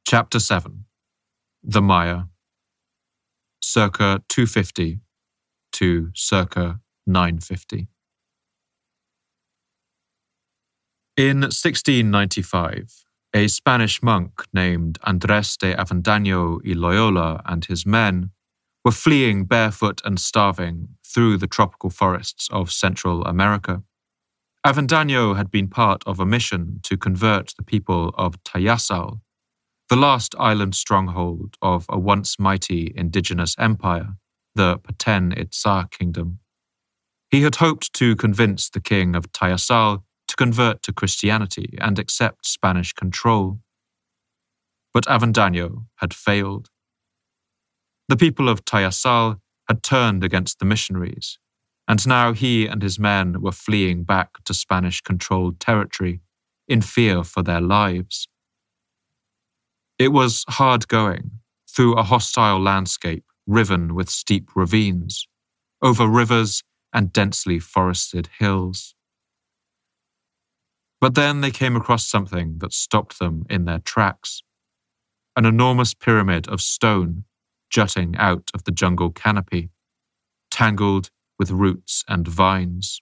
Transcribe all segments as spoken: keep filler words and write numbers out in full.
Chapter seven. The Maya, circa two fifty to circa nine fifty. In sixteen ninety-five, a Spanish monk named Andrés de Avendaño y Loyola and his men were fleeing barefoot and starving through the tropical forests of Central America. Avendaño had been part of a mission to convert the people of Tayasal, the last island stronghold of a once mighty indigenous empire, the Petén Itzá Kingdom. He had hoped to convince the king of Tayasal to convert to Christianity and accept Spanish control. But Avendaño had failed. The people of Tayasal had turned against the missionaries, and now he and his men were fleeing back to Spanish-controlled territory in fear for their lives. It was hard going, through a hostile landscape riven with steep ravines, over rivers and densely forested hills. But then they came across something that stopped them in their tracks, an enormous pyramid of stone jutting out of the jungle canopy, tangled with roots and vines.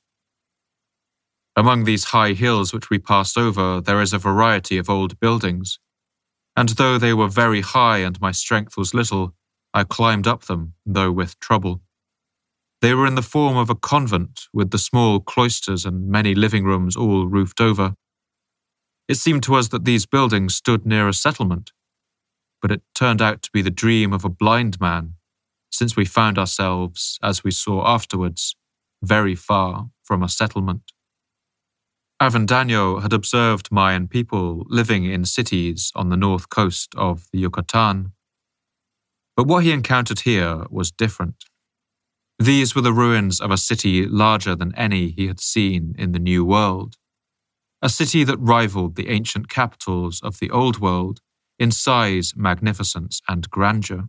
Among these high hills which we passed over, there is a variety of old buildings, and though they were very high and my strength was little, I climbed up them, though with trouble. They were in the form of a convent, with the small cloisters and many living rooms all roofed over. It seemed to us that these buildings stood near a settlement, but it turned out to be the dream of a blind man, since we found ourselves, as we saw afterwards, very far from a settlement. Avendaño had observed Mayan people living in cities on the north coast of the Yucatan. But what he encountered here was different. These were the ruins of a city larger than any he had seen in the New World, a city that rivaled the ancient capitals of the Old World in size, magnificence, and grandeur.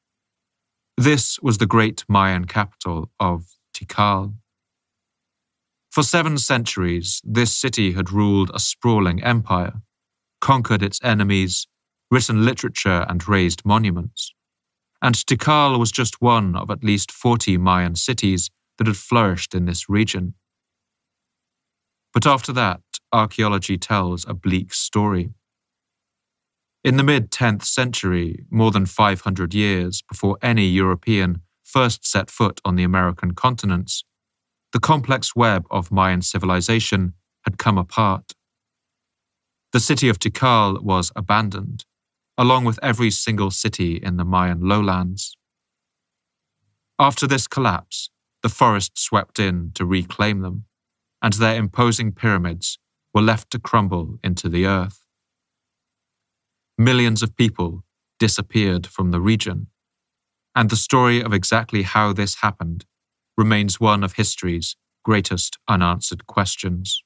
This was the great Mayan capital of Tikal. For seven centuries, this city had ruled a sprawling empire, conquered its enemies, written literature and raised monuments. And Tikal was just one of at least forty Mayan cities that had flourished in this region. But after that, archaeology tells a bleak story. In the mid-tenth century, more than five hundred years before any European first set foot on the American continents, the complex web of Mayan civilization had come apart. The city of Tikal was abandoned, along with every single city in the Mayan lowlands. After this collapse, the forest swept in to reclaim them, and their imposing pyramids were left to crumble into the earth. Millions of people disappeared from the region, and the story of exactly how this happened remains one of history's greatest unanswered questions.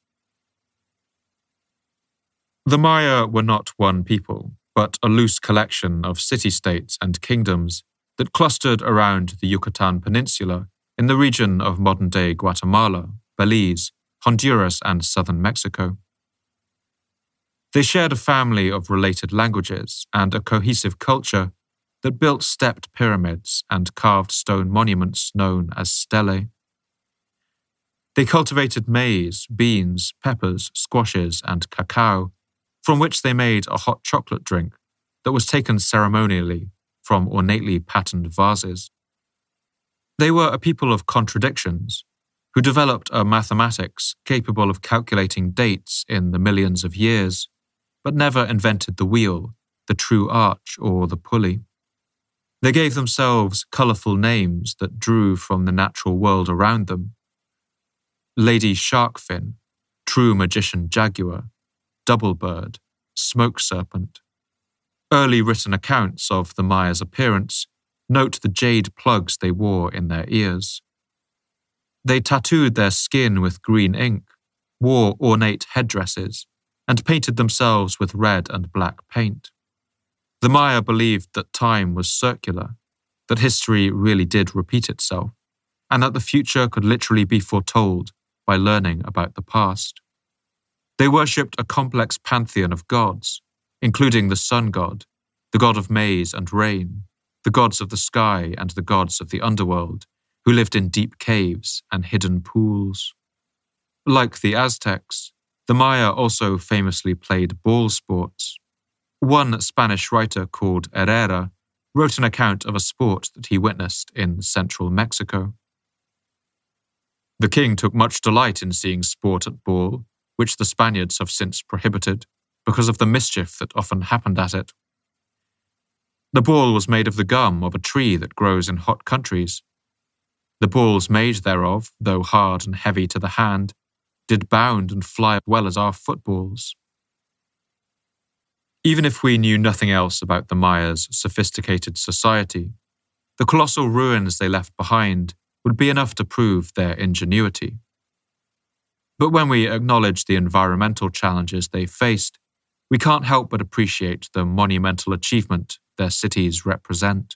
The Maya were not one people, but a loose collection of city-states and kingdoms that clustered around the Yucatan Peninsula in the region of modern-day Guatemala, Belize, Honduras, and southern Mexico. They shared a family of related languages and a cohesive culture that built stepped pyramids and carved stone monuments known as stelae. They cultivated maize, beans, peppers, squashes, and cacao, from which they made a hot chocolate drink that was taken ceremonially from ornately patterned vases. They were a people of contradictions, who developed a mathematics capable of calculating dates in the millions of years, but never invented the wheel, the true arch, or the pulley. They gave themselves colourful names that drew from the natural world around them. Lady Sharkfin, True Magician Jaguar, Double Bird, Smoke Serpent. Early written accounts of the Maya's appearance note the jade plugs they wore in their ears. They tattooed their skin with green ink, wore ornate headdresses, and painted themselves with red and black paint. The Maya believed that time was circular, that history really did repeat itself, and that the future could literally be foretold by learning about the past. They worshipped a complex pantheon of gods, including the sun god, the god of maize and rain, the gods of the sky and the gods of the underworld, who lived in deep caves and hidden pools. Like the Aztecs, the Maya also famously played ball sports. One Spanish writer called Herrera wrote an account of a sport that he witnessed in central Mexico. The king took much delight in seeing sport at ball, which the Spaniards have since prohibited because of the mischief that often happened at it. The ball was made of the gum of a tree that grows in hot countries. The balls made thereof, though hard and heavy to the hand, did bound and fly as well as our footballs. Even if we knew nothing else about the Mayas' sophisticated society, the colossal ruins they left behind would be enough to prove their ingenuity. But when we acknowledge the environmental challenges they faced, we can't help but appreciate the monumental achievement their cities represent.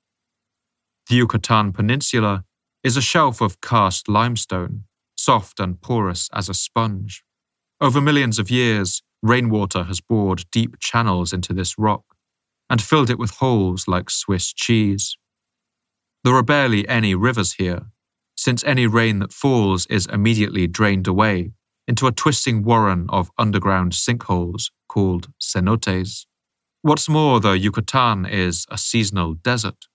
The Yucatan Peninsula is a shelf of cast limestone, soft and porous as a sponge. Over millions of years, rainwater has bored deep channels into this rock and filled it with holes like Swiss cheese. There are barely any rivers here, since any rain that falls is immediately drained away into a twisting warren of underground sinkholes called cenotes. What's more, the Yucatan is a seasonal desert.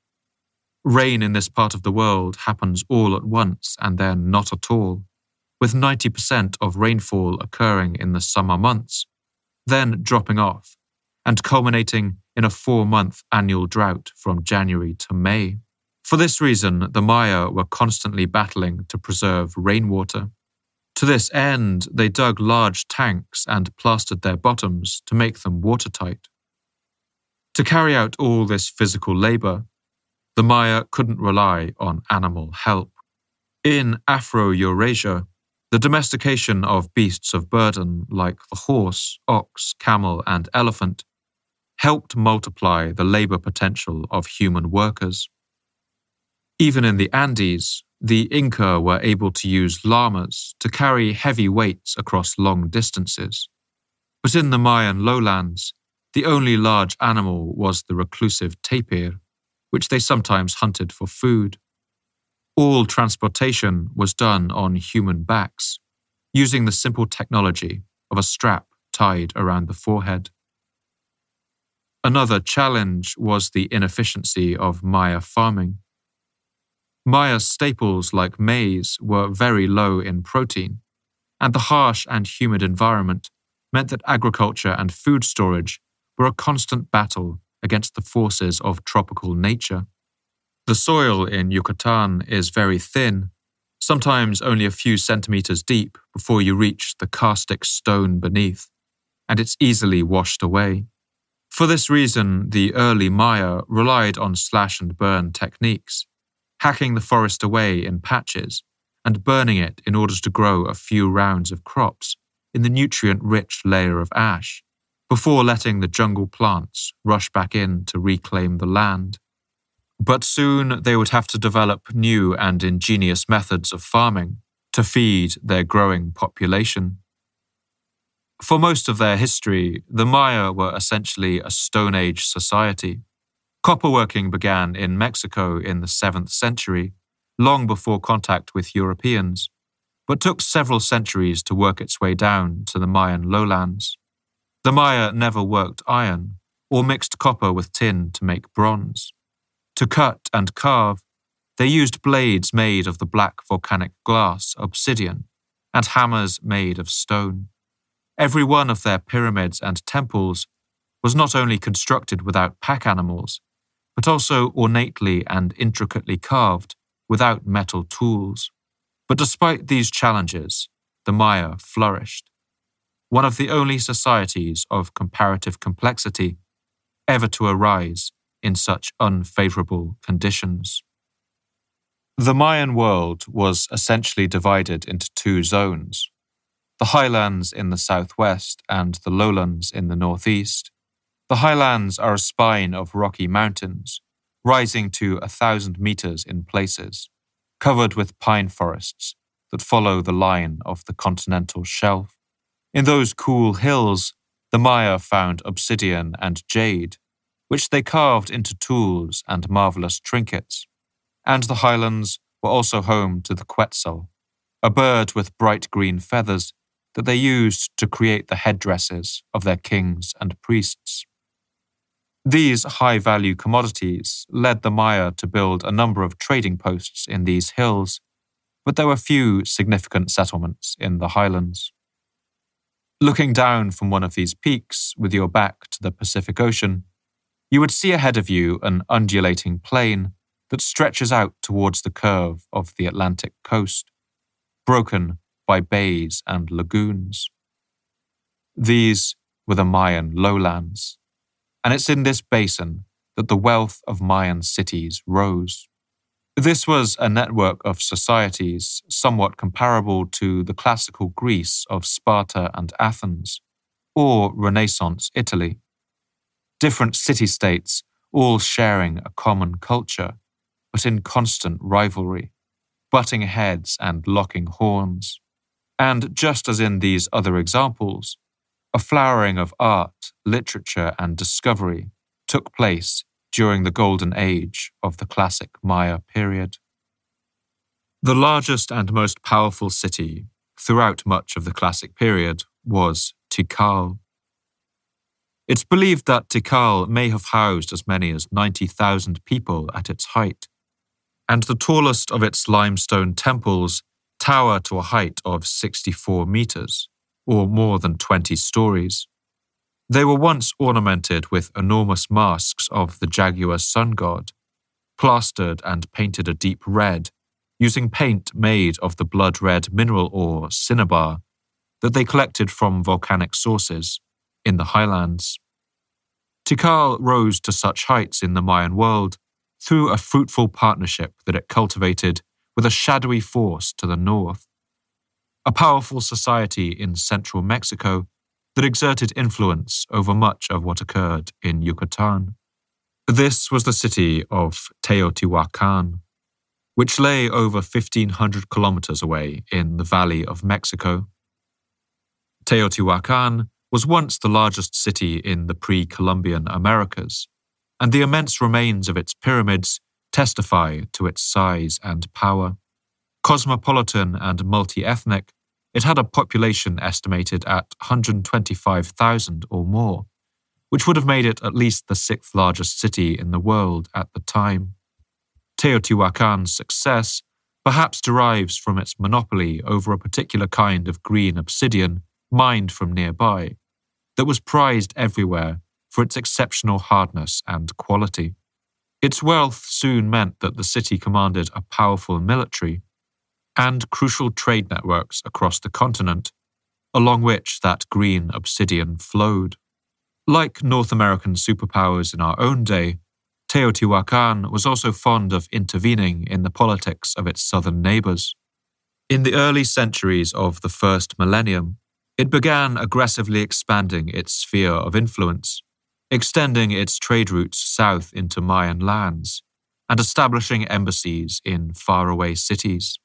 Rain in this part of the world happens all at once and then not at all, with ninety percent of rainfall occurring in the summer months, then dropping off, and culminating in a four-month annual drought from January to May. For this reason, the Maya were constantly battling to preserve rainwater. To this end, they dug large tanks and plastered their bottoms to make them watertight. To carry out all this physical labor, the Maya couldn't rely on animal help. In Afro-Eurasia, the domestication of beasts of burden like the horse, ox, camel, and elephant helped multiply the labor potential of human workers. Even in the Andes, the Inca were able to use llamas to carry heavy weights across long distances. But in the Mayan lowlands, the only large animal was the reclusive tapir, which they sometimes hunted for food. All transportation was done on human backs, using the simple technology of a strap tied around the forehead. Another challenge was the inefficiency of Maya farming. Maya staples like maize were very low in protein, and the harsh and humid environment meant that agriculture and food storage were a constant battle against the forces of tropical nature. The soil in Yucatan is very thin, sometimes only a few centimeters deep before you reach the caustic stone beneath, and it's easily washed away. For this reason, the early Maya relied on slash and burn techniques, hacking the forest away in patches and burning it in order to grow a few rounds of crops in the nutrient-rich layer of ash, before letting the jungle plants rush back in to reclaim the land. But soon they would have to develop new and ingenious methods of farming to feed their growing population. For most of their history, the Maya were essentially a Stone Age society. Copperworking began in Mexico in the seventh century, long before contact with Europeans, but took several centuries to work its way down to the Mayan lowlands. The Maya never worked iron or mixed copper with tin to make bronze. To cut and carve, they used blades made of the black volcanic glass, obsidian, and hammers made of stone. Every one of their pyramids and temples was not only constructed without pack animals, but also ornately and intricately carved without metal tools. But despite these challenges, the Maya flourished, one of the only societies of comparative complexity ever to arise in such unfavorable conditions. The Mayan world was essentially divided into two zones, the highlands in the southwest and the lowlands in the northeast. The highlands are a spine of rocky mountains, rising to a thousand meters in places, covered with pine forests that follow the line of the continental shelf. In those cool hills, the Maya found obsidian and jade, which they carved into tools and marvelous trinkets. And the highlands were also home to the quetzal, a bird with bright green feathers that they used to create the headdresses of their kings and priests. These high-value commodities led the Maya to build a number of trading posts in these hills, but there were few significant settlements in the highlands. Looking down from one of these peaks with your back to the Pacific Ocean, you would see ahead of you an undulating plain that stretches out towards the curve of the Atlantic coast, broken by bays and lagoons. These were the Mayan lowlands, and it's in this basin that the wealth of Mayan cities rose. This was a network of societies somewhat comparable to the classical Greece of Sparta and Athens, or Renaissance Italy. Different city-states all sharing a common culture, but in constant rivalry, butting heads and locking horns. And just as in these other examples, a flowering of art, literature, and discovery took place during the golden age of the classic Maya period. The largest and most powerful city throughout much of the classic period was Tikal. It's believed that Tikal may have housed as many as ninety thousand people at its height, and the tallest of its limestone temples tower to a height of sixty-four meters, or more than twenty stories. They were once ornamented with enormous masks of the jaguar sun god, plastered and painted a deep red, using paint made of the blood-red mineral ore cinnabar that they collected from volcanic sources in the highlands. Tikal rose to such heights in the Mayan world through a fruitful partnership that it cultivated with a shadowy force to the north, a powerful society in central Mexico that exerted influence over much of what occurred in Yucatan. This was the city of Teotihuacan, which lay over fifteen hundred kilometers away in the Valley of Mexico. Teotihuacan was once the largest city in the pre-Columbian Americas, and the immense remains of its pyramids testify to its size and power. Cosmopolitan and multi-ethnic, it had a population estimated at one hundred twenty-five thousand or more, which would have made it at least the sixth largest city in the world at the time. Teotihuacan's success perhaps derives from its monopoly over a particular kind of green obsidian mined from nearby that was prized everywhere for its exceptional hardness and quality. Its wealth soon meant that the city commanded a powerful military and crucial trade networks across the continent, along which that green obsidian flowed. Like North American superpowers in our own day, Teotihuacan was also fond of intervening in the politics of its southern neighbors. In the early centuries of the first millennium, it began aggressively expanding its sphere of influence, extending its trade routes south into Mayan lands, and establishing embassies in faraway cities.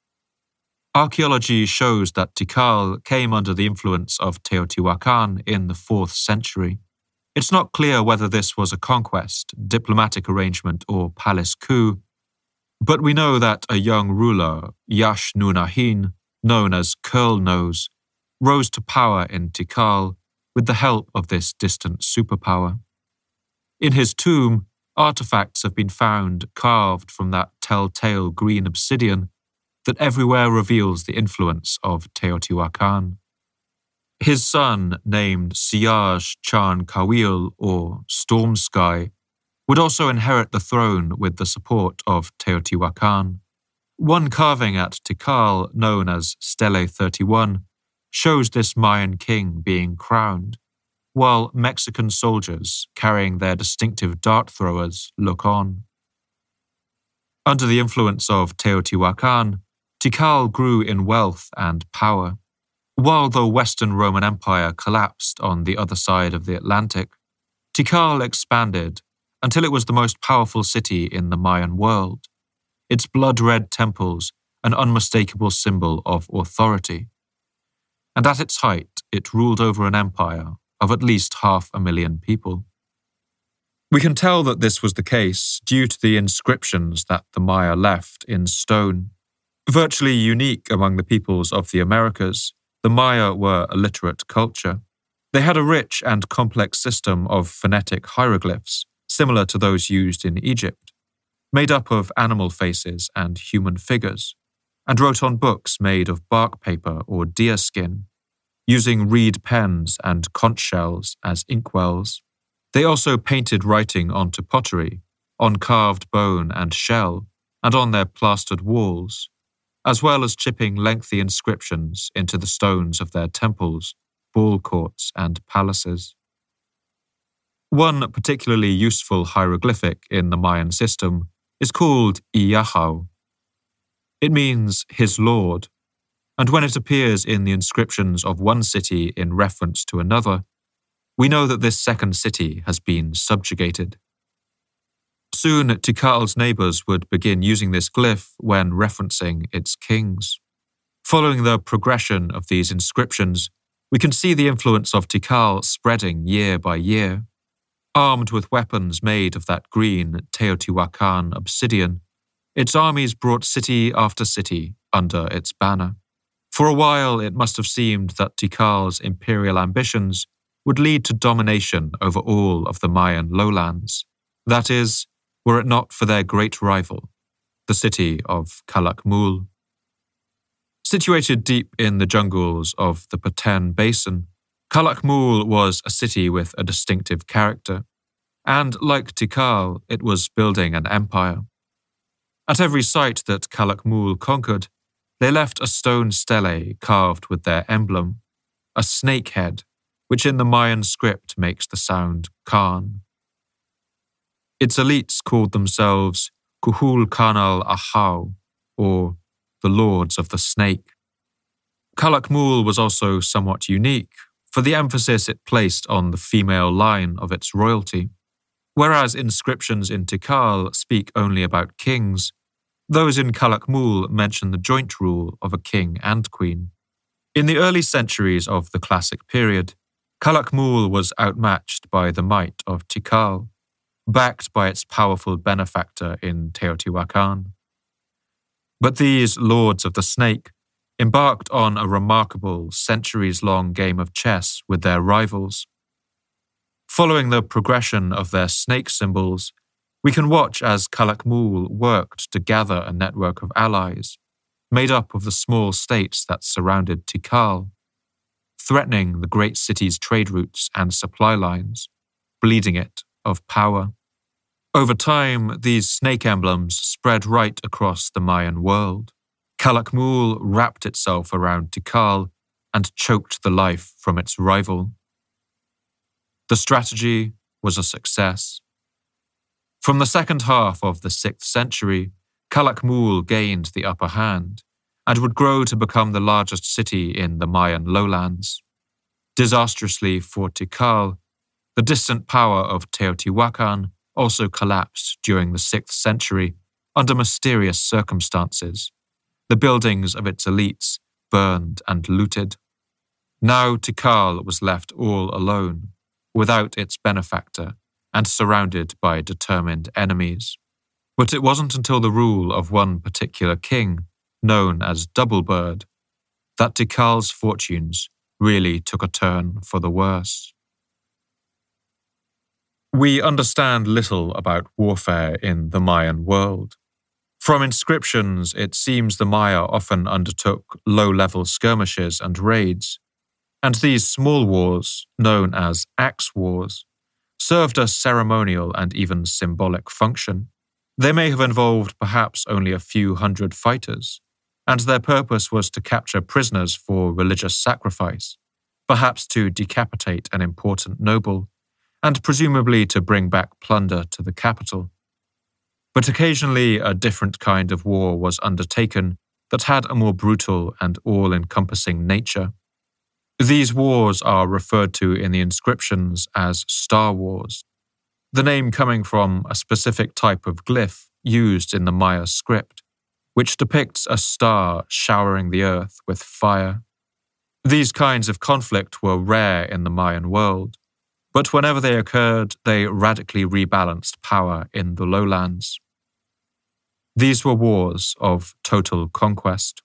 Archaeology shows that Tikal came under the influence of Teotihuacan in the fourth century. It's not clear whether this was a conquest, diplomatic arrangement, or palace coup, but we know that a young ruler, Yash Nunahin, known as Curl Nose, rose to power in Tikal with the help of this distant superpower. In his tomb, artifacts have been found carved from that telltale green obsidian that everywhere reveals the influence of Teotihuacan. His son, named Siaj Chan Kawil, or Storm Sky, would also inherit the throne with the support of Teotihuacan. One carving at Tikal, known as Stele thirty-one, shows this Mayan king being crowned, while Mexican soldiers carrying their distinctive dart throwers look on. Under the influence of Teotihuacan, Tikal grew in wealth and power. While the Western Roman Empire collapsed on the other side of the Atlantic, Tikal expanded until it was the most powerful city in the Mayan world, its blood-red temples an unmistakable symbol of authority. And at its height, it ruled over an empire of at least half a million people. We can tell that this was the case due to the inscriptions that the Maya left in stone. Virtually unique among the peoples of the Americas, the Maya were a literate culture. They had a rich and complex system of phonetic hieroglyphs, similar to those used in Egypt, made up of animal faces and human figures, and wrote on books made of bark paper or deer skin, using reed pens and conch shells as inkwells. They also painted writing onto pottery, on carved bone and shell, and on their plastered walls, as well as chipping lengthy inscriptions into the stones of their temples, ball courts, and palaces. One particularly useful hieroglyphic in the Mayan system is called Iyahau. It means his lord, and when it appears in the inscriptions of one city in reference to another, we know that this second city has been subjugated. Soon, Tikal's neighbors would begin using this glyph when referencing its kings. Following the progression of these inscriptions, we can see the influence of Tikal spreading year by year. Armed with weapons made of that green Teotihuacan obsidian, its armies brought city after city under its banner. For a while, it must have seemed that Tikal's imperial ambitions would lead to domination over all of the Mayan lowlands. That is, were it not for their great rival, the city of Calakmul. Situated deep in the jungles of the Petén Basin, Calakmul was a city with a distinctive character, and like Tikal, it was building an empire. At every site that Calakmul conquered, they left a stone stele carved with their emblem, a snake head, which in the Mayan script makes the sound Khan. Its elites called themselves Kukulkanal Ahau, or the Lords of the Snake. Calakmul was also somewhat unique for the emphasis it placed on the female line of its royalty. Whereas inscriptions in Tikal speak only about kings, those in Calakmul mention the joint rule of a king and queen. In the early centuries of the Classic period, Calakmul was outmatched by the might of Tikal, backed by its powerful benefactor in Teotihuacan. But these lords of the snake embarked on a remarkable centuries-long game of chess with their rivals. Following the progression of their snake symbols, we can watch as Calakmul worked to gather a network of allies, made up of the small states that surrounded Tikal, threatening the great city's trade routes and supply lines, bleeding it of power. Over time, these snake emblems spread right across the Mayan world. Calakmul wrapped itself around Tikal and choked the life from its rival. The strategy was a success. From the second half of the sixth century, Calakmul gained the upper hand and would grow to become the largest city in the Mayan lowlands. Disastrously for Tikal, the distant power of Teotihuacan also collapsed during the sixth century under mysterious circumstances. The buildings of its elites burned and looted. Now Tikal was left all alone, without its benefactor and surrounded by determined enemies. But it wasn't until the rule of one particular king, known as Doublebird, that Tikal's fortunes really took a turn for the worse. We understand little about warfare in the Mayan world. From inscriptions, it seems the Maya often undertook low-level skirmishes and raids, and these small wars, known as axe wars, served a ceremonial and even symbolic function. They may have involved perhaps only a few hundred fighters, and their purpose was to capture prisoners for religious sacrifice, perhaps to decapitate an important noble, and presumably to bring back plunder to the capital. But occasionally a different kind of war was undertaken that had a more brutal and all-encompassing nature. These wars are referred to in the inscriptions as Star Wars, the name coming from a specific type of glyph used in the Maya script, which depicts a star showering the earth with fire. These kinds of conflict were rare in the Mayan world, But whenever they occurred, they radically rebalanced power in the lowlands. These were wars of total conquest.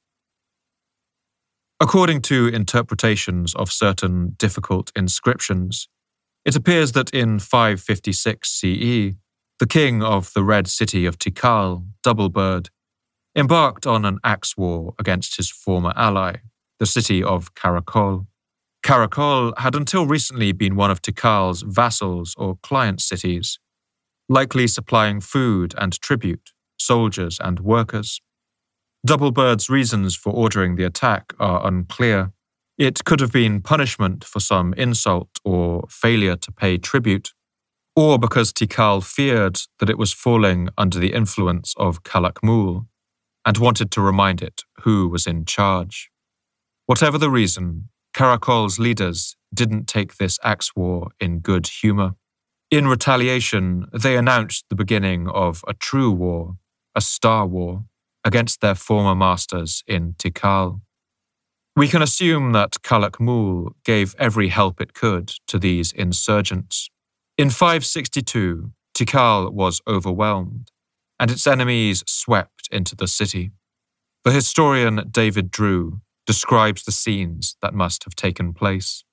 According to interpretations of certain difficult inscriptions, it appears that in five fifty-six C E, the king of the Red City of Tikal, Doublebird, embarked on an axe war against his former ally, the city of Karakol. Karakol had until recently been one of Tikal's vassals or client cities, likely supplying food and tribute, soldiers and workers. Doublebird's reasons for ordering the attack are unclear. It could have been punishment for some insult or failure to pay tribute, or because Tikal feared that it was falling under the influence of Calakmul and wanted to remind it who was in charge. Whatever the reason, Karakol's leaders didn't take this axe war in good humor. In retaliation, they announced the beginning of a true war, a star war, against their former masters in Tikal. We can assume that Calakmul gave every help it could to these insurgents. In five sixty-two, Tikal was overwhelmed, and its enemies swept into the city. The historian David Drew describes the scenes that must have taken place.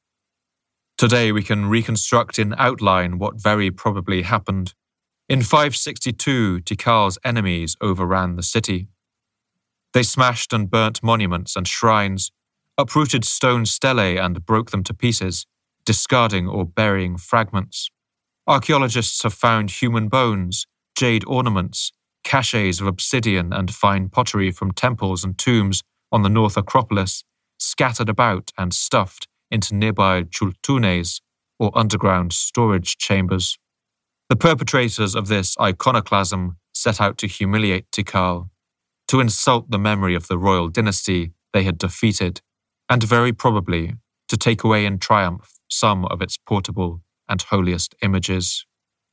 Today we can reconstruct in outline what very probably happened. In five sixty-two, Tikal's enemies overran the city. They smashed and burnt monuments and shrines, uprooted stone stelae and broke them to pieces, discarding or burying fragments. Archaeologists have found human bones, jade ornaments, caches of obsidian and fine pottery from temples and tombs on the North Acropolis, scattered about and stuffed into nearby chultunes, or underground storage chambers. The perpetrators of this iconoclasm set out to humiliate Tikal, to insult the memory of the royal dynasty they had defeated, and very probably to take away in triumph some of its portable and holiest images.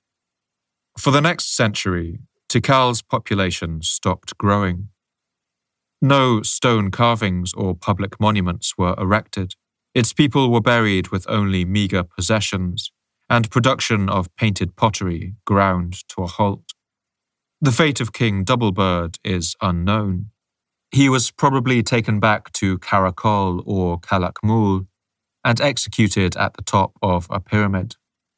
For the next century, Tikal's population stopped growing. No stone carvings or public monuments were erected. Its people were buried with only meager possessions, and production of painted pottery ground to a halt. The fate of King Doublebird is unknown. He was probably taken back to Karakol or Calakmul and executed at the top of a pyramid.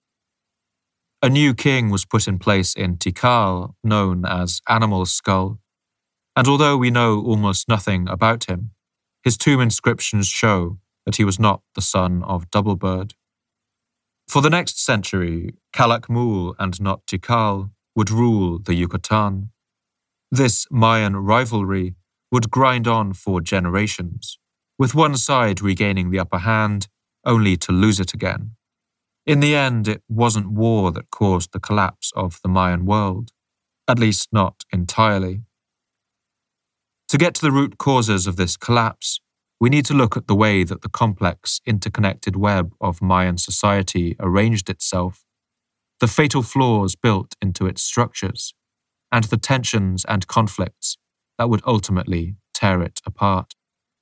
A new king was put in place in Tikal, known as Animal Skull, and although we know almost nothing about him, his tomb inscriptions show that he was not the son of Doublebird. For the next century, Calakmul and not Tikal would rule the Yucatan. This Mayan rivalry would grind on for generations, with one side regaining the upper hand only to lose it again. In the end, it wasn't war that caused the collapse of the Mayan world, at least not entirely. To get to the root causes of this collapse, we need to look at the way that the complex, interconnected web of Mayan society arranged itself, the fatal flaws built into its structures, and the tensions and conflicts that would ultimately tear it apart.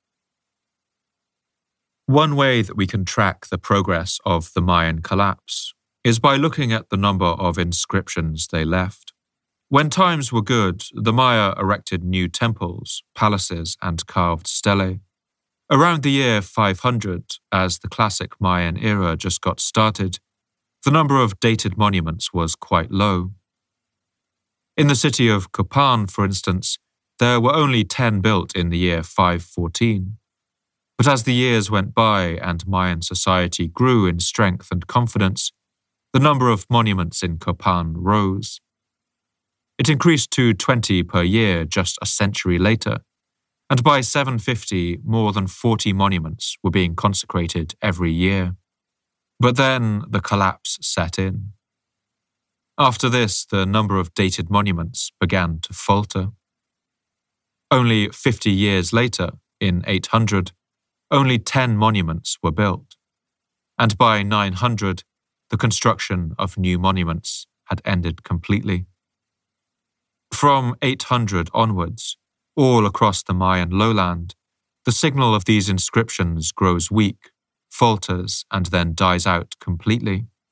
One way that we can track the progress of the Mayan collapse is by looking at the number of inscriptions they left. When times were good, the Maya erected new temples, palaces, and carved stelae. Around the year five hundred, as the classic Mayan era just got started, the number of dated monuments was quite low. In the city of Copan, for instance, there were only ten built in the year five fourteen. But as the years went by and Mayan society grew in strength and confidence, the number of monuments in Copan rose. It increased to twenty per year just a century later, and by seven fifty, more than forty monuments were being consecrated every year. But then the collapse set in. After this, the number of dated monuments began to falter. Only fifty years later, in eight hundred, only ten monuments were built, and by nine hundred, the construction of new monuments had ended completely. From eight hundred onwards, all across the Mayan lowland, the signal of these inscriptions grows weak, falters, and then dies out completely.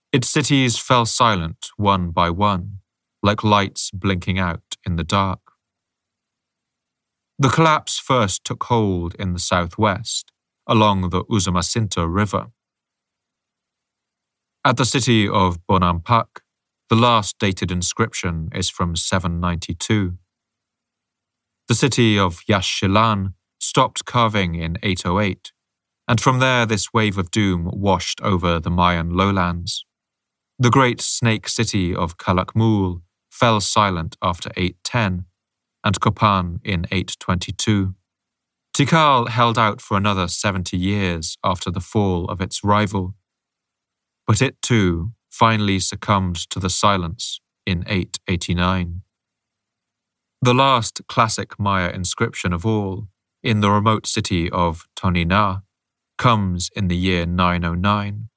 Its cities fell silent one by one, like lights blinking out in the dark. The collapse first took hold in the southwest, along the Usumacinta River. At the city of Bonampak, the last dated inscription is from seven ninety-two. The city of Yaxchilan stopped carving in eight oh eight, and from there this wave of doom washed over the Mayan lowlands. The great snake city of Calakmul fell silent after eight ten, and Copan in eight twenty-two. Tikal held out for another seventy years after the fall of its rival, but it too finally succumbed to the silence in eight eighty-nine. The last classic Maya inscription of all, in the remote city of Tonina, comes in the year nine oh nine.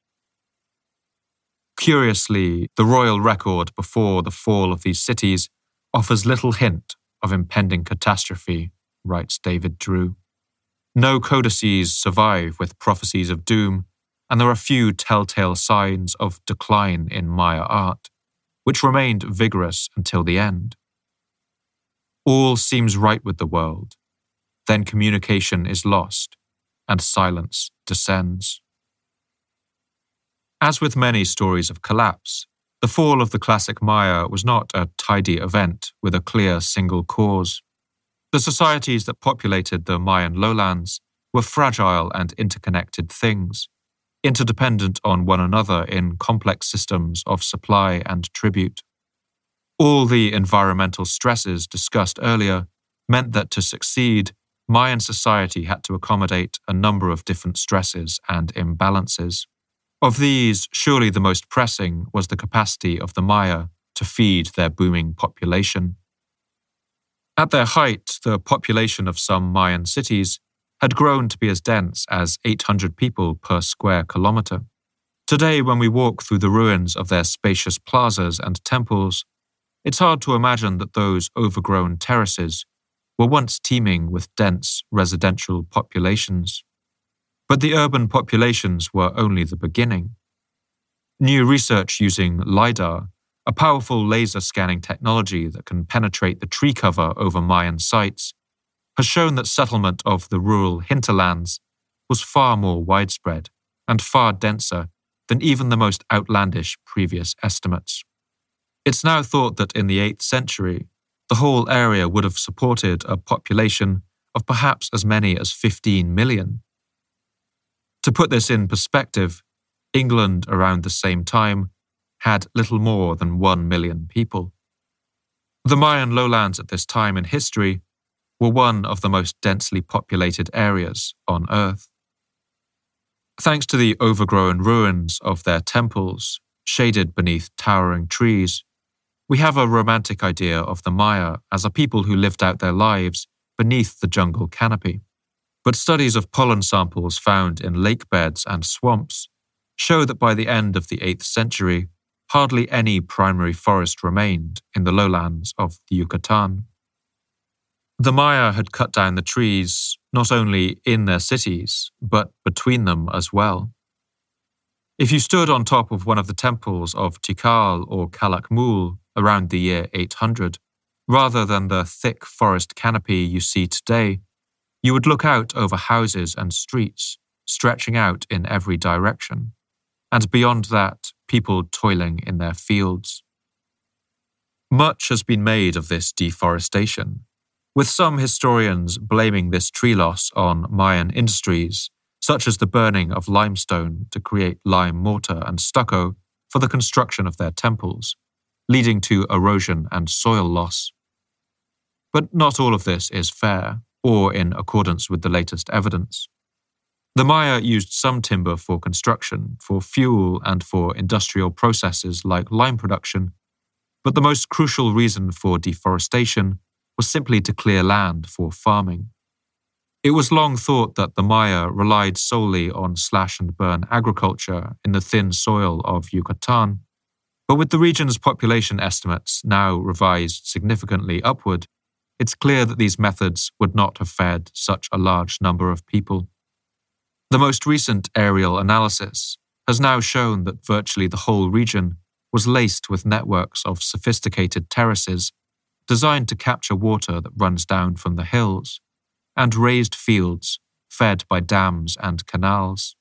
Curiously, the royal record before the fall of these cities offers little hint of impending catastrophe, writes David Drew. No codices survive with prophecies of doom, and there are few telltale signs of decline in Maya art, which remained vigorous until the end. All seems right with the world, then communication is lost, and silence descends. As with many stories of collapse, the fall of the classic Maya was not a tidy event with a clear single cause. The societies that populated the Mayan lowlands were fragile and interconnected things, interdependent on one another in complex systems of supply and tribute. All the environmental stresses discussed earlier meant that to succeed, Mayan society had to accommodate a number of different stresses and imbalances. Of these, surely the most pressing was the capacity of the Maya to feed their booming population. At their height, the population of some Mayan cities had grown to be as dense as eight hundred people per square kilometre. Today, when we walk through the ruins of their spacious plazas and temples, it's hard to imagine that those overgrown terraces were once teeming with dense residential populations. But the urban populations were only the beginning. New research using LiDAR, a powerful laser scanning technology that can penetrate the tree cover over Mayan sites, has shown that settlement of the rural hinterlands was far more widespread and far denser than even the most outlandish previous estimates. It's now thought that in the eighth century, the whole area would have supported a population of perhaps as many as fifteen million. To put this in perspective, England around the same time had little more than one million people. The Mayan lowlands at this time in history were one of the most densely populated areas on Earth. Thanks to the overgrown ruins of their temples, shaded beneath towering trees, we have a romantic idea of the Maya as a people who lived out their lives beneath the jungle canopy. But studies of pollen samples found in lake beds and swamps show that by the end of the eighth century, hardly any primary forest remained in the lowlands of the Yucatan. The Maya had cut down the trees not only in their cities, but between them as well. If you stood on top of one of the temples of Tikal or Calakmul around the year eight hundred, rather than the thick forest canopy you see today, you would look out over houses and streets, stretching out in every direction, and beyond that, people toiling in their fields. Much has been made of this deforestation, with some historians blaming this tree loss on Mayan industries, such as the burning of limestone to create lime mortar and stucco for the construction of their temples, leading to erosion and soil loss. But not all of this is fair, or in accordance with the latest evidence. The Maya used some timber for construction, for fuel, and for industrial processes like lime production, but the most crucial reason for deforestation was simply to clear land for farming. It was long thought that the Maya relied solely on slash-and-burn agriculture in the thin soil of Yucatan, but with the region's population estimates now revised significantly upward, it's clear that these methods would not have fed such a large number of people. The most recent aerial analysis has now shown that virtually the whole region was laced with networks of sophisticated terraces designed to capture water that runs down from the hills, and raised fields fed by dams and canals.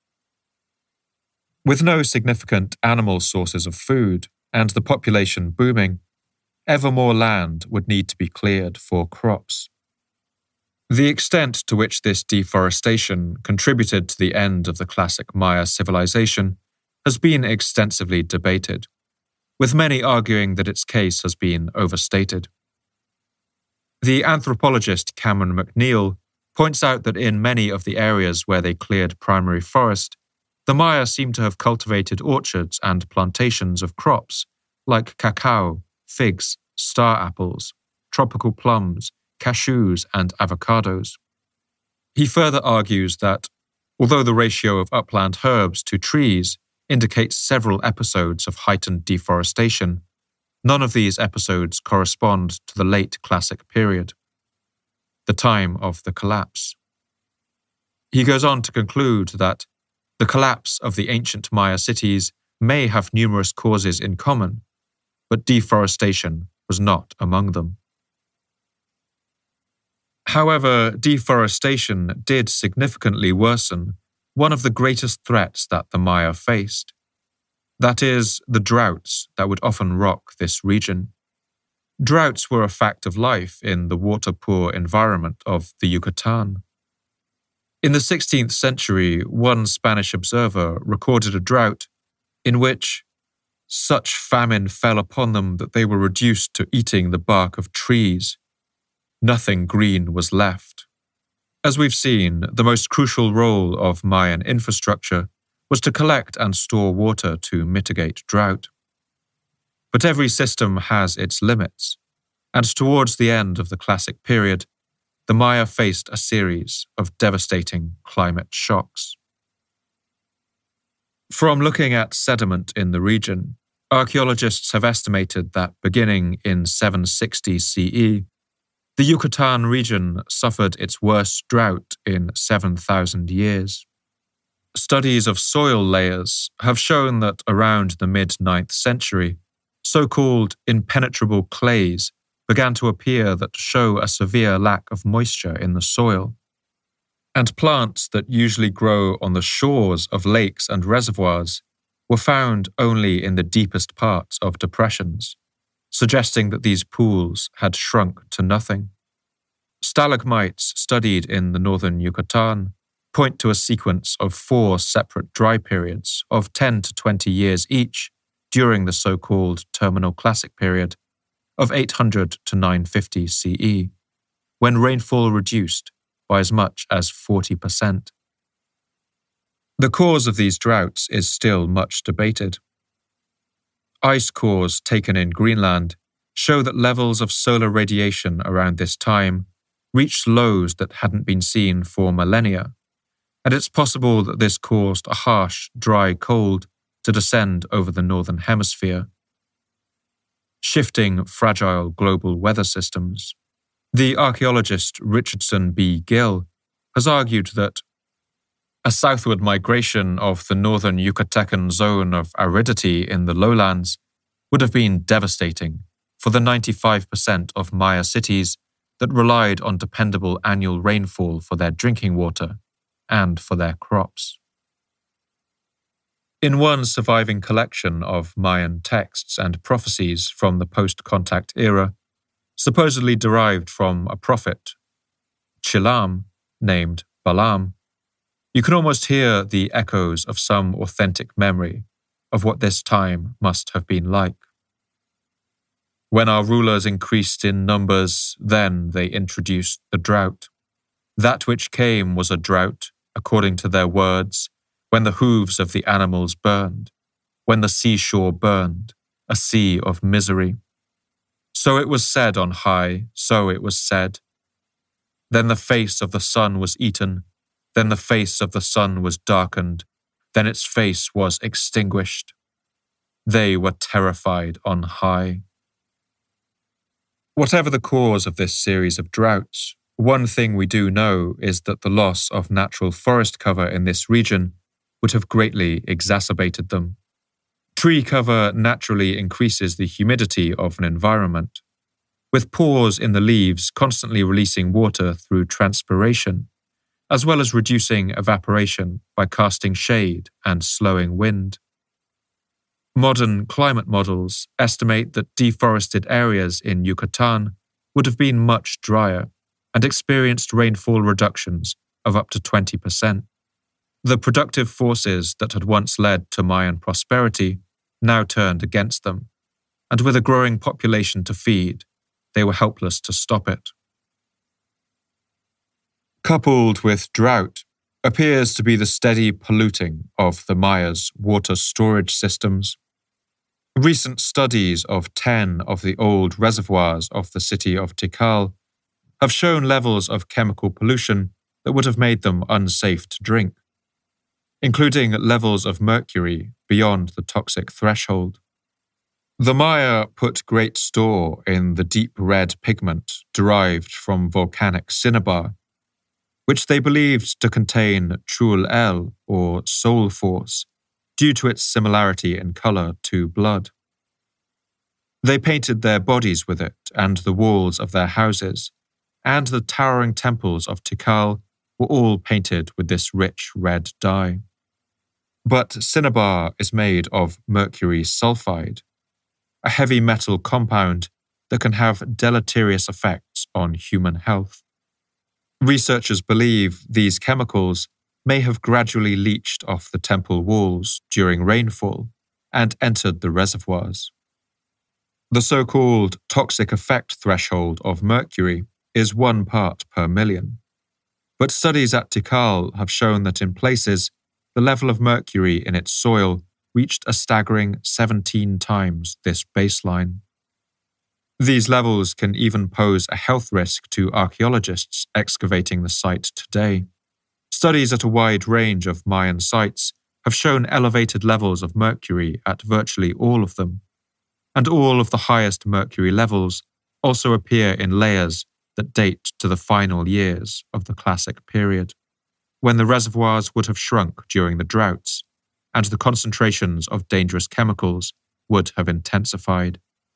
With no significant animal sources of food and the population booming, ever more land would need to be cleared for crops. The extent to which this deforestation contributed to the end of the classic Maya civilization has been extensively debated, with many arguing that its case has been overstated. The anthropologist Cameron McNeil points out that in many of the areas where they cleared primary forest, the Maya seem to have cultivated orchards and plantations of crops like cacao, figs, star apples, tropical plums, cashews, and avocados. He further argues that, although the ratio of upland herbs to trees indicates several episodes of heightened deforestation, none of these episodes correspond to the late Classic period, the time of the collapse. He goes on to conclude that the collapse of the ancient Maya cities may have numerous causes in common, but deforestation was not among them. However, deforestation did significantly worsen one of the greatest threats that the Maya faced. That is, the droughts that would often rock this region. Droughts were a fact of life in the water-poor environment of the Yucatan. In the sixteenth century, one Spanish observer recorded a drought in which such famine fell upon them that they were reduced to eating the bark of trees. Nothing green was left. As we've seen, the most crucial role of Mayan infrastructure was to collect and store water to mitigate drought. But every system has its limits, and towards the end of the Classic period, the Maya faced a series of devastating climate shocks. From looking at sediment in the region, archaeologists have estimated that beginning in seven sixty C E, the Yucatan region suffered its worst drought in seven thousand years. Studies of soil layers have shown that around the mid-ninth century, so-called impenetrable clays began to appear that show a severe lack of moisture in the soil, and plants that usually grow on the shores of lakes and reservoirs were found only in the deepest parts of depressions, suggesting that these pools had shrunk to nothing. Stalagmites studied in the northern Yucatan point to a sequence of four separate dry periods of ten to twenty years each during the so-called Terminal Classic period of eight hundred to nine fifty C E, when rainfall reduced by as much as forty percent. The cause of these droughts is still much debated. Ice cores taken in Greenland show that levels of solar radiation around this time reached lows that hadn't been seen for millennia, and it's possible that this caused a harsh, dry cold to descend over the northern hemisphere. Shifting fragile global weather systems. The archaeologist Richardson B. Gill has argued that a southward migration of the northern Yucatecan zone of aridity in the lowlands would have been devastating for the ninety-five percent of Maya cities that relied on dependable annual rainfall for their drinking water and for their crops. In one surviving collection of Mayan texts and prophecies from the post-contact era, supposedly derived from a prophet, Chilam, named Balaam, you can almost hear the echoes of some authentic memory of what this time must have been like. When our rulers increased in numbers, then they introduced the drought. That which came was a drought, according to their words, when the hooves of the animals burned, when the seashore burned, a sea of misery. So it was said on high, so it was said. Then the face of the sun was eaten, then the face of the sun was darkened, then its face was extinguished. They were terrified on high. Whatever the cause of this series of droughts, one thing we do know is that the loss of natural forest cover in this region would have greatly exacerbated them. Tree cover naturally increases the humidity of an environment, with pores in the leaves constantly releasing water through transpiration, as well as reducing evaporation by casting shade and slowing wind. Modern climate models estimate that deforested areas in Yucatan would have been much drier and experienced rainfall reductions of up to twenty percent. The productive forces that had once led to Mayan prosperity now turned against them, and with a growing population to feed, they were helpless to stop it. Coupled with drought appears to be the steady polluting of the Mayas' water storage systems. Recent studies of ten of the old reservoirs of the city of Tikal have shown levels of chemical pollution that would have made them unsafe to drink, including levels of mercury beyond the toxic threshold. The Maya put great store in the deep red pigment derived from volcanic cinnabar, which they believed to contain Chul-El, or soul force, due to its similarity in color to blood. They painted their bodies with it and the walls of their houses, and the towering temples of Tikal were all painted with this rich red dye. But cinnabar is made of mercury sulfide, a heavy metal compound that can have deleterious effects on human health. Researchers believe these chemicals may have gradually leached off the temple walls during rainfall and entered the reservoirs. The so-called toxic effect threshold of mercury is one part per million, but studies at Tikal have shown that in places, the level of mercury in its soil reached a staggering seventeen times this baseline. These levels can even pose a health risk to archaeologists excavating the site today. Studies at a wide range of Mayan sites have shown elevated levels of mercury at virtually all of them, and all of the highest mercury levels also appear in layers that date to the final years of the Classic period, when the reservoirs would have shrunk during the droughts, and the concentrations of dangerous chemicals would have intensified.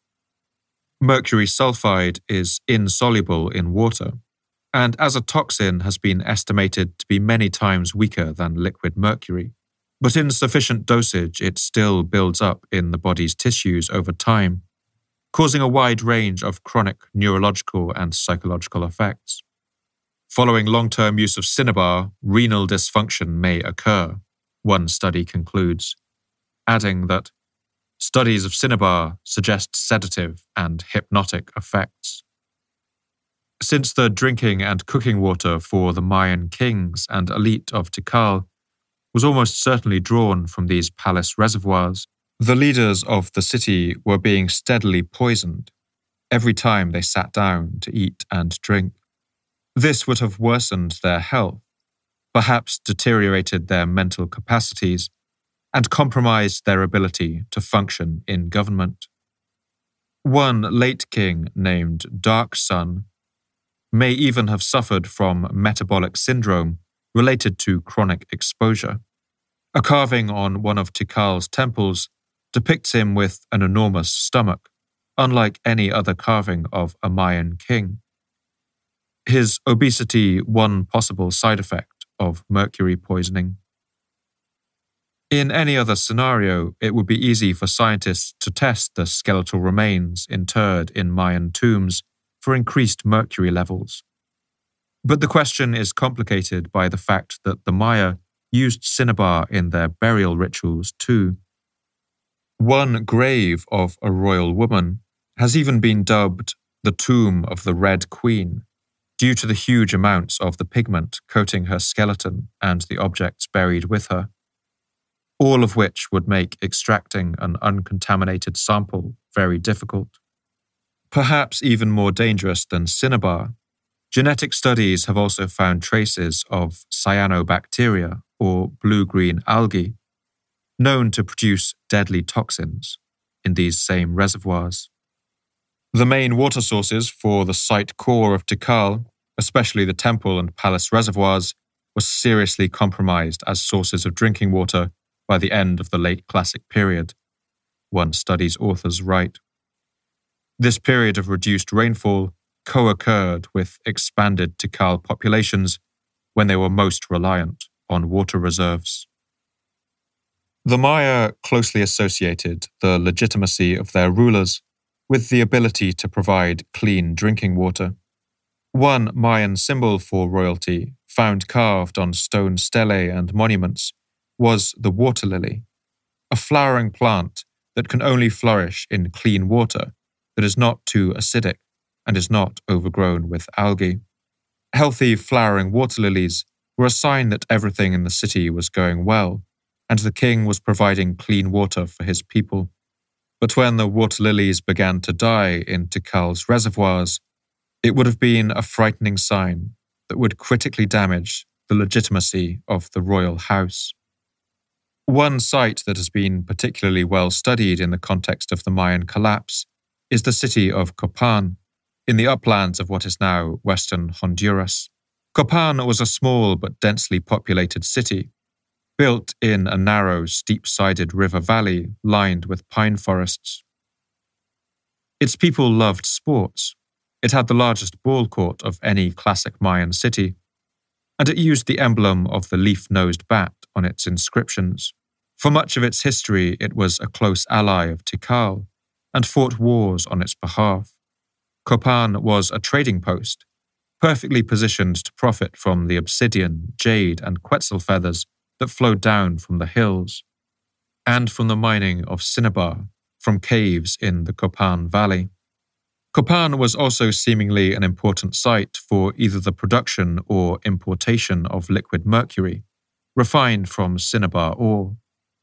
Mercury sulfide is insoluble in water, and as a toxin has been estimated to be many times weaker than liquid mercury, but in sufficient dosage it still builds up in the body's tissues over time, causing a wide range of chronic neurological and psychological effects. Following long-term use of cinnabar, renal dysfunction may occur, one study concludes, adding that studies of cinnabar suggest sedative and hypnotic effects. Since the drinking and cooking water for the Mayan kings and elite of Tikal was almost certainly drawn from these palace reservoirs, the leaders of the city were being steadily poisoned every time they sat down to eat and drink. This would have worsened their health, perhaps deteriorated their mental capacities, and compromised their ability to function in government. One late king named Dark Sun may even have suffered from metabolic syndrome related to chronic exposure. A carving on one of Tikal's temples depicts him with an enormous stomach, unlike any other carving of a Mayan king. His obesity one possible side effect of mercury poisoning. In any other scenario, it would be easy for scientists to test the skeletal remains interred in Mayan tombs for increased mercury levels. But the question is complicated by the fact that the Maya used cinnabar in their burial rituals too. One grave of a royal woman has even been dubbed the Tomb of the Red Queen, due to the huge amounts of the pigment coating her skeleton and the objects buried with her, all of which would make extracting an uncontaminated sample very difficult. Perhaps even more dangerous than cinnabar, genetic studies have also found traces of cyanobacteria, or blue-green algae, known to produce deadly toxins in these same reservoirs. The main water sources for the site core of Tikal, especially the temple and palace reservoirs, was seriously compromised as sources of drinking water by the end of the late Classic period, one study's authors write. This period of reduced rainfall co-occurred with expanded Tikal populations when they were most reliant on water reserves. The Maya closely associated the legitimacy of their rulers with the ability to provide clean drinking water. One Mayan symbol for royalty, found carved on stone stelae and monuments, was the water lily, a flowering plant that can only flourish in clean water that is not too acidic and is not overgrown with algae. Healthy flowering water lilies were a sign that everything in the city was going well, and the king was providing clean water for his people. But when the water lilies began to die in Tikal's reservoirs, it would have been a frightening sign that would critically damage the legitimacy of the royal house. One site that has been particularly well studied in the context of the Mayan collapse is the city of Copan, in the uplands of what is now western Honduras. Copan was a small but densely populated city, built in a narrow, steep-sided river valley lined with pine forests. Its people loved sports. It had the largest ball court of any classic Mayan city, and it used the emblem of the leaf-nosed bat on its inscriptions. For much of its history, it was a close ally of Tikal and fought wars on its behalf. Copan was a trading post, perfectly positioned to profit from the obsidian, jade, and quetzal feathers that flowed down from the hills, and from the mining of cinnabar from caves in the Copan Valley. Copan was also seemingly an important site for either the production or importation of liquid mercury, refined from cinnabar ore.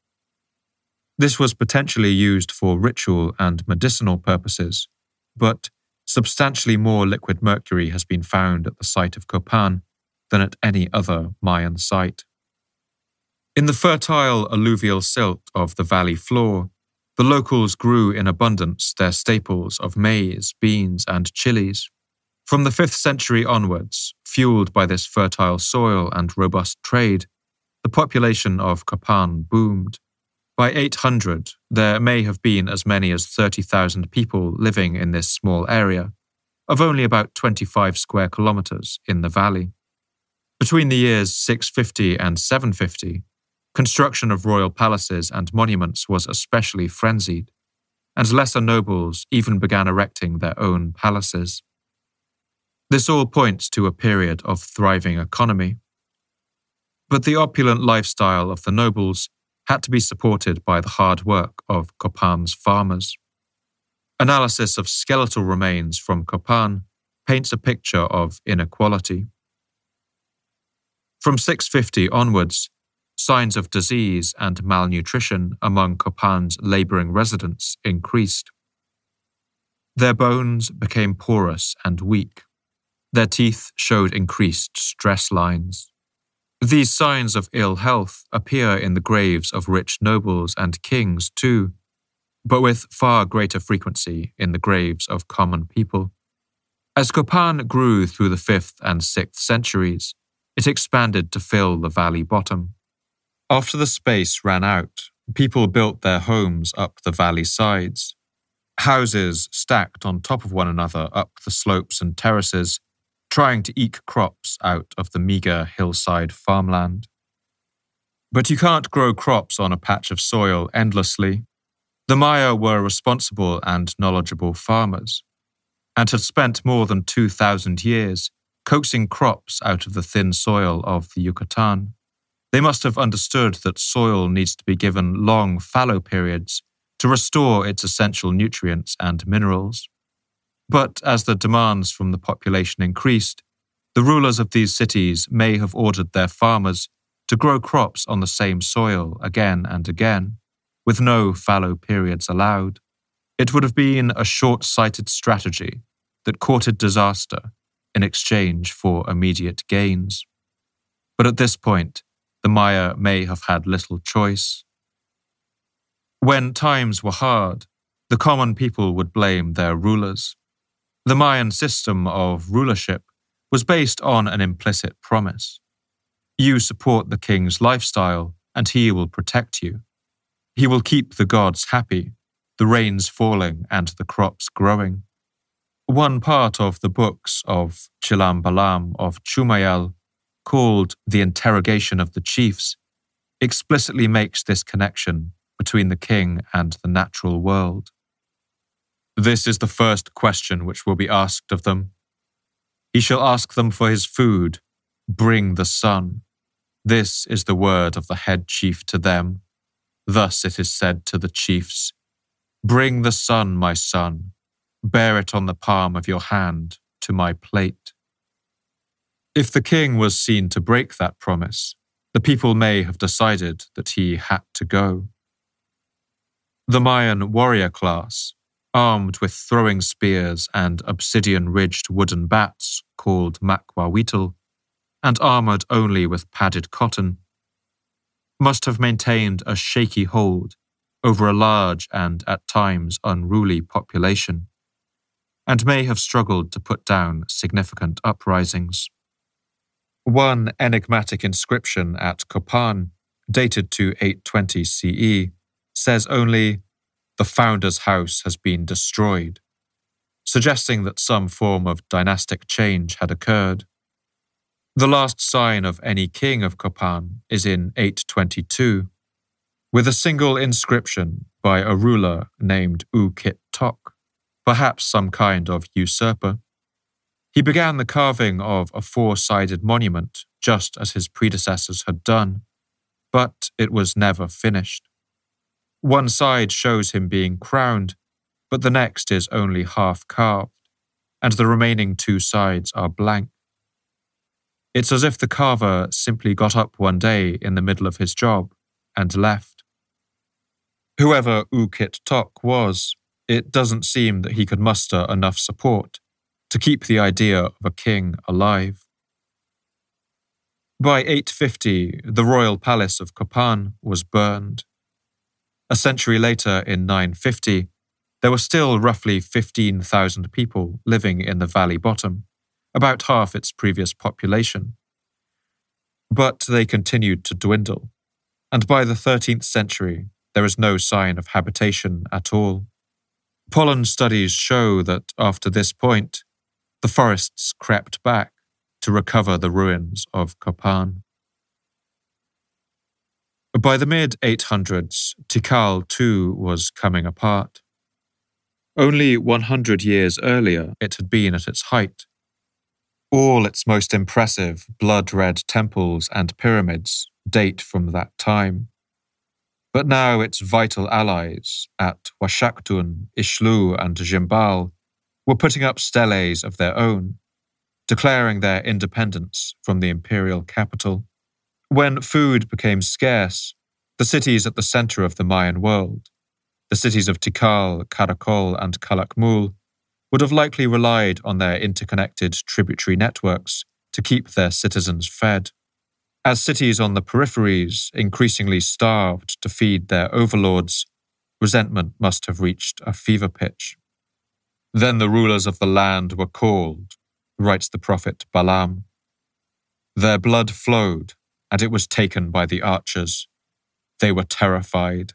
This was potentially used for ritual and medicinal purposes, but substantially more liquid mercury has been found at the site of Copan than at any other Mayan site. In the fertile alluvial silt of the valley floor, the locals grew in abundance their staples of maize, beans, and chilies. From the fifth century onwards, fueled by this fertile soil and robust trade, the population of Copan boomed. By eight hundred, there may have been as many as thirty thousand people living in this small area, of only about twenty-five square kilometers in the valley. Between the years six fifty and seven fifty, construction of royal palaces and monuments was especially frenzied, and lesser nobles even began erecting their own palaces. This all points to a period of thriving economy. But the opulent lifestyle of the nobles had to be supported by the hard work of Copan's farmers. Analysis of skeletal remains from Copan paints a picture of inequality. From six fifty onwards, signs of disease and malnutrition among Copan's labouring residents increased. Their bones became porous and weak. Their teeth showed increased stress lines. These signs of ill health appear in the graves of rich nobles and kings too, but with far greater frequency in the graves of common people. As Copan grew through the fifth and sixth centuries, it expanded to fill the valley bottom. After the space ran out, people built their homes up the valley sides. Houses stacked on top of one another up the slopes and terraces, trying to eke crops out of the meagre hillside farmland. But you can't grow crops on a patch of soil endlessly. The Maya were responsible and knowledgeable farmers, and had spent more than two thousand years coaxing crops out of the thin soil of the Yucatan. They must have understood that soil needs to be given long fallow periods to restore its essential nutrients and minerals. But as the demands from the population increased, the rulers of these cities may have ordered their farmers to grow crops on the same soil again and again, with no fallow periods allowed. It would have been a short-sighted strategy that courted disaster in exchange for immediate gains. But at this point, the Maya may have had little choice. When times were hard, the common people would blame their rulers. The Mayan system of rulership was based on an implicit promise. You support the king's lifestyle, and he will protect you. He will keep the gods happy, the rains falling and the crops growing. One part of the books of Chilam Balam of Chumayel, called The Interrogation of the Chiefs, explicitly makes this connection between the king and the natural world. This is the first question which will be asked of them. He shall ask them for his food, bring the sun. This is the word of the head chief to them. Thus it is said to the chiefs, bring the sun, my son, bear it on the palm of your hand to my plate. If the king was seen to break that promise, the people may have decided that he had to go. The Mayan warrior class, armed with throwing spears and obsidian-ridged wooden bats called makwawitl, and armoured only with padded cotton, must have maintained a shaky hold over a large and at times unruly population, and may have struggled to put down significant uprisings. One enigmatic inscription at Copan, dated to eight twenty C E, says only, "The founder's house has been destroyed," suggesting that some form of dynastic change had occurred. The last sign of any king of Copan is in eight twenty-two, with a single inscription by a ruler named U Kit Tok, perhaps some kind of usurper. He began the carving of a four-sided monument just as his predecessors had done, but it was never finished. One side shows him being crowned, but the next is only half carved, and the remaining two sides are blank. It's as if the carver simply got up one day in the middle of his job and left. Whoever U Kit Tok was, it doesn't seem that he could muster enough support to keep the idea of a king alive. By eight fifty, the royal palace of Copan was burned. A century later, in nine fifty, there were still roughly fifteen thousand people living in the valley bottom, about half its previous population. But they continued to dwindle, and by the thirteenth century, there is no sign of habitation at all. Pollen studies show that after this point, the forests crept back to recover the ruins of Copan. By the mid eight hundreds, Tikal too was coming apart. Only one hundred years earlier, it had been at its height. All its most impressive blood-red temples and pyramids date from that time. But now its vital allies at Washaktun, Ishlu and Jimbal were putting up steles of their own, declaring their independence from the imperial capital. When food became scarce, the cities at the center of the Mayan world, the cities of Tikal, Karakol and Calakmul, would have likely relied on their interconnected tributary networks to keep their citizens fed. As cities on the peripheries increasingly starved to feed their overlords, resentment must have reached a fever pitch. Then the rulers of the land were called, writes the prophet Balaam. Their blood flowed, and it was taken by the archers. They were terrified.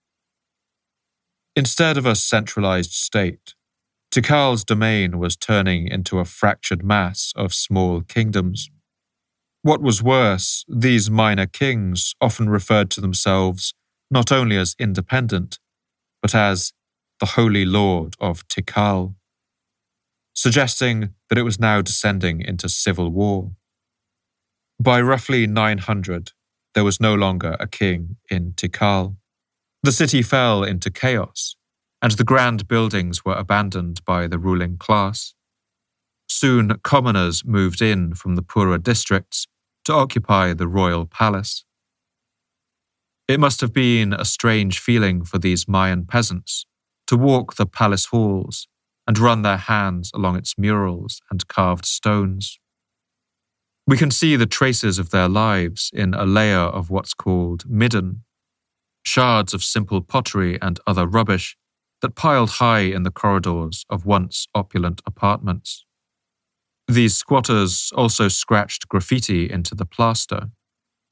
Instead of a centralized state, Tikal's domain was turning into a fractured mass of small kingdoms. What was worse, these minor kings often referred to themselves not only as independent, but as the Holy Lord of Tikal, suggesting that it was now descending into civil war. By roughly nine hundred, there was no longer a king in Tikal. The city fell into chaos, and the grand buildings were abandoned by the ruling class. Soon, commoners moved in from the poorer districts to occupy the royal palace. It must have been a strange feeling for these Mayan peasants to walk the palace halls and run their hands along its murals and carved stones. We can see the traces of their lives in a layer of what's called midden, shards of simple pottery and other rubbish that piled high in the corridors of once opulent apartments. These squatters also scratched graffiti into the plaster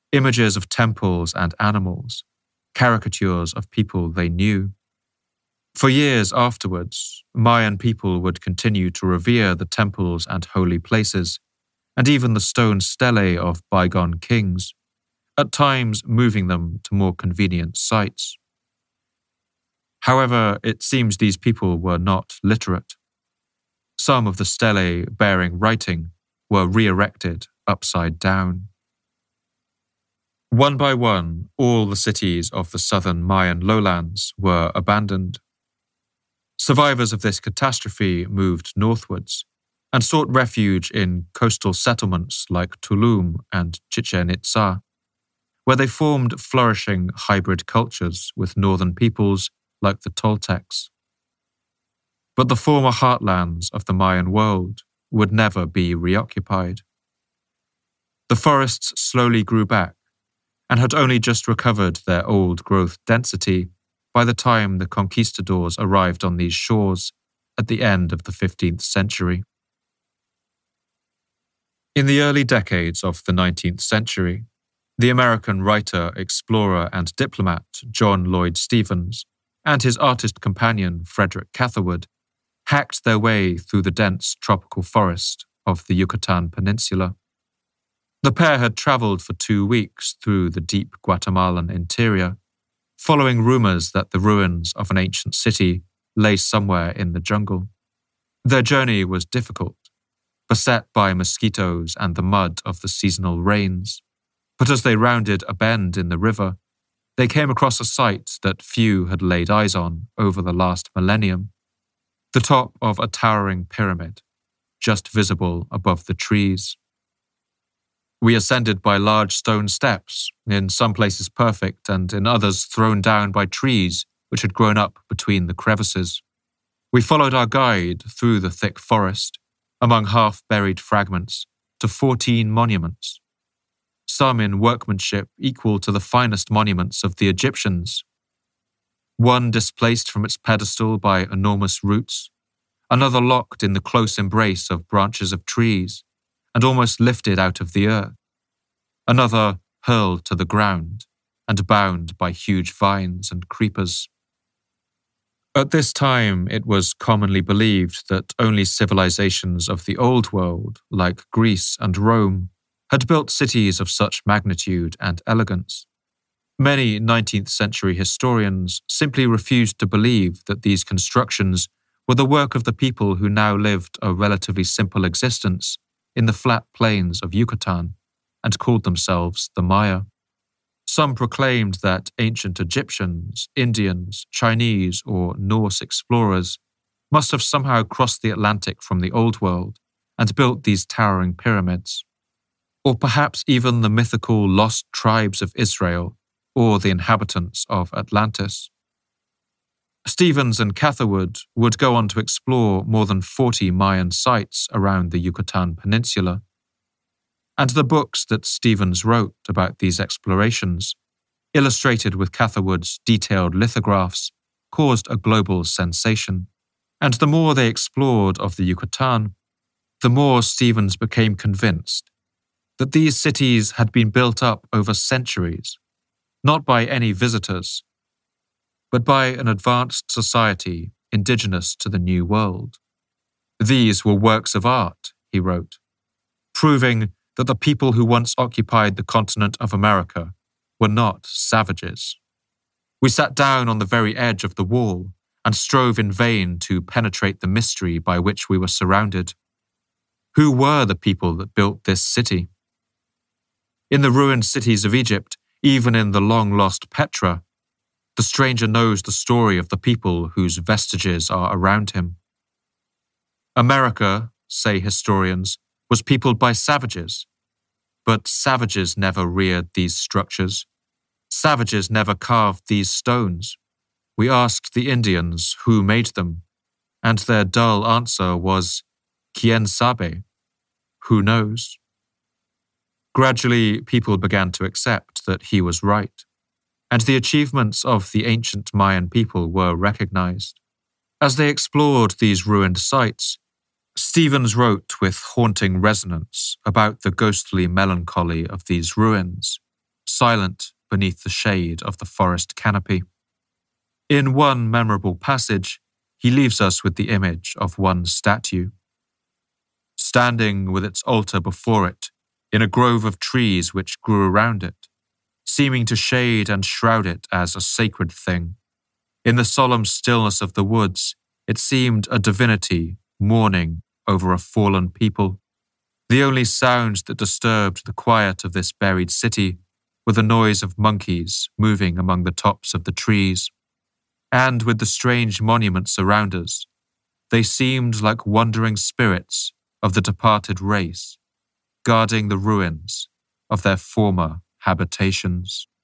images of temples and animals, caricatures of people they knew. For years afterwards, Mayan people would continue to revere the temples and holy places, and even the stone stelae of bygone kings, at times moving them to more convenient sites. However, it seems these people were not literate. Some of the stelae bearing writing were re-erected upside down. One by one, all the cities of the southern Mayan lowlands were abandoned. Survivors of this catastrophe moved northwards and sought refuge in coastal settlements like Tulum and Chichen Itza, where they formed flourishing hybrid cultures with northern peoples like the Toltecs. But the former heartlands of the Mayan world would never be reoccupied. The forests slowly grew back and had only just recovered their old growth density by the time the conquistadors arrived on these shores at the end of the fifteenth century. In the early decades of the nineteenth century, the American writer, explorer, and diplomat John Lloyd Stephens and his artist companion Frederick Catherwood hacked their way through the dense tropical forest of the Yucatan Peninsula. The pair had traveled for two weeks through the deep Guatemalan interior, following rumors that the ruins of an ancient city lay somewhere in the jungle. Their journey was difficult, beset by mosquitoes and the mud of the seasonal rains. But as they rounded a bend in the river, they came across a site that few had laid eyes on over the last millennium, the top of a towering pyramid, just visible above the trees. We ascended by large stone steps, in some places perfect and in others thrown down by trees which had grown up between the crevices. We followed our guide through the thick forest, among half-buried fragments, to fourteen monuments, some in workmanship equal to the finest monuments of the Egyptians. One displaced from its pedestal by enormous roots, another locked in the close embrace of branches of trees, and almost lifted out of the earth, another hurled to the ground and bound by huge vines and creepers. At this time, it was commonly believed that only civilizations of the Old World, like Greece and Rome, had built cities of such magnitude and elegance. Many nineteenth century historians simply refused to believe that these constructions were the work of the people who now lived a relatively simple existence in the flat plains of Yucatan and called themselves the Maya. Some proclaimed that ancient Egyptians, Indians, Chinese, or Norse explorers must have somehow crossed the Atlantic from the Old World and built these towering pyramids. Or perhaps even the mythical lost tribes of Israel or the inhabitants of Atlantis. Stephens and Catherwood would go on to explore more than forty Mayan sites around the Yucatan Peninsula. And the books that Stephens wrote about these explorations, illustrated with Catherwood's detailed lithographs, caused a global sensation. And the more they explored of the Yucatan, the more Stephens became convinced that these cities had been built up over centuries, not by any visitors, but by an advanced society indigenous to the New World. These were works of art, he wrote, proving that the people who once occupied the continent of America were not savages. We sat down on the very edge of the wall and strove in vain to penetrate the mystery by which we were surrounded. Who were the people that built this city? In the ruined cities of Egypt, even in the long-lost Petra, the stranger knows the story of the people whose vestiges are around him. America, say historians, was peopled by savages, but savages never reared these structures. Savages never carved these stones. We asked the Indians who made them, and their dull answer was, "Quien sabe?" Who knows? Gradually, people began to accept that he was right, and the achievements of the ancient Mayan people were recognized. As they explored these ruined sites, Stephens wrote with haunting resonance about the ghostly melancholy of these ruins, silent beneath the shade of the forest canopy. In one memorable passage, he leaves us with the image of one statue. Standing with its altar before it, in a grove of trees which grew around it, seeming to shade and shroud it as a sacred thing. In the solemn stillness of the woods, it seemed a divinity mourning over a fallen people. The only sounds that disturbed the quiet of this buried city were the noise of monkeys moving among the tops of the trees. And with the strange monuments around us, they seemed like wandering spirits of the departed race, guarding the ruins of their former habitations.